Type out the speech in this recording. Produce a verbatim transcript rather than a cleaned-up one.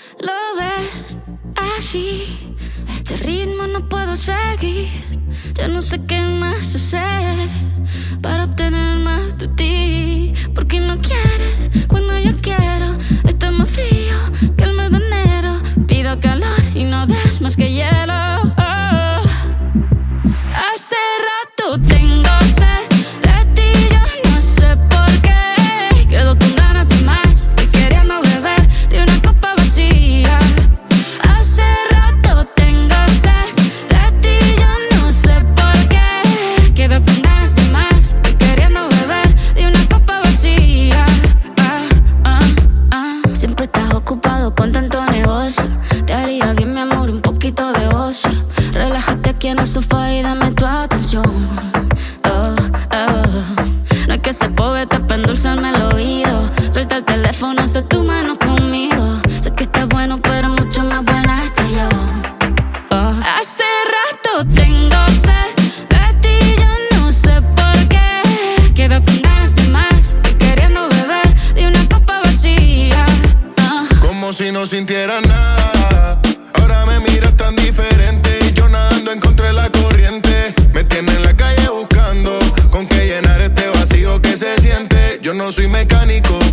Lo ves así, este ritmo no puedo seguir. Ya no sé qué más hacer para obtener más de ti. Porque no quieres cuando yo quiero. Está más frío que el mes de enero. Pido calor y no des más que hielo. Oh. Hace rato tengo sed de ti, yo no sé por qué. Quedo con ganas de más y queriendo beber de una copa vacía. Hace rato tengo sed de ti, yo no sé por qué. Quedo con ganas de más y queriendo beber de una copa vacía. Ah, ah, ah. Siempre estás ocupado con tanto negocio. Te haría bien, mi amor, un poquito de ocio. Relájate aquí en el sofá y dame tu atención. Oh, oh. No hay que ser poeta para endulzarme el oído. Suelta el teléfono, haz tu mano conmigo. Sé que estás bueno, pero mucho más buena estoy yo. Oh. Hace rato tengo sed de ti, yo no sé por qué. Quedo con ganas de más y queriendo beber de una copa vacía. Oh. Como si no sintiera nada. Ahora me miras tan diferente. Y yo nadando en contra de la corriente. Me tiene en la calle buscando con qué llenar este vacío que se siente. Yo no soy mecánico,